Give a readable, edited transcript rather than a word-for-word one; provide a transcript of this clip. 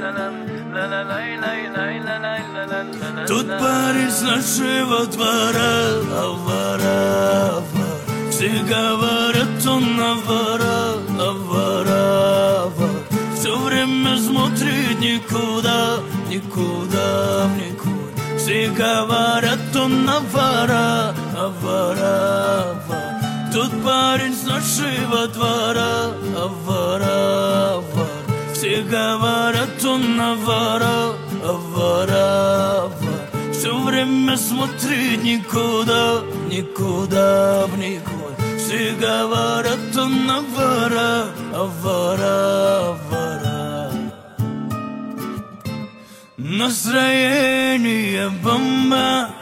Тут парень с нашего двора, авара, все говорят, он авара, авара, все время смотрит никуда, никуда, никуда. Все говорят, он авара, авара, авара. Тут парень с нашего двора, авара, авара. Все говорят, он авара, авара, авара. Все время смотрит никуда, никуда, никуда. Все говорят, он авара, авара, авара. Настроение бомба,